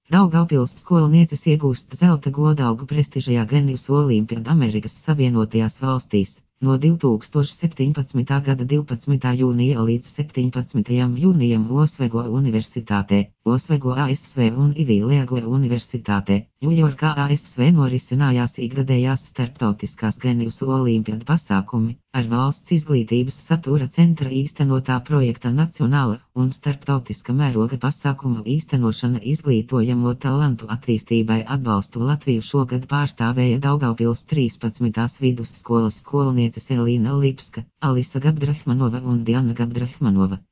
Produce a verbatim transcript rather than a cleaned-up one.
Daugavpils skolnieces iegūst zelta godalgu prestižajā Genius Olimpiada Amerikas Savienotajās valstīs. No divi tūkstoši septiņpadsmitā gada divpadsmitā jūnija līdz septiņpadsmitajam jūnijam Osvego Universitātē, Osvego A S V un Ivīliego Universitātē, Ņujorkā A S V norisinājās ikgadējās starptautiskās Genius Olimpiada pasākumi ar valsts izglītības satura centra īstenotā projekta nacionāla un starptautiska mēroga pasākumu īstenošana izglītojamo talantu attīstībai atbalstu Latviju šogad pārstāvēja Daugavpils trīspadsmitās vidusskolas skolnieces Elīna Lipska, Alisa Gabdrahmanova un Diana Gabdrahmanova.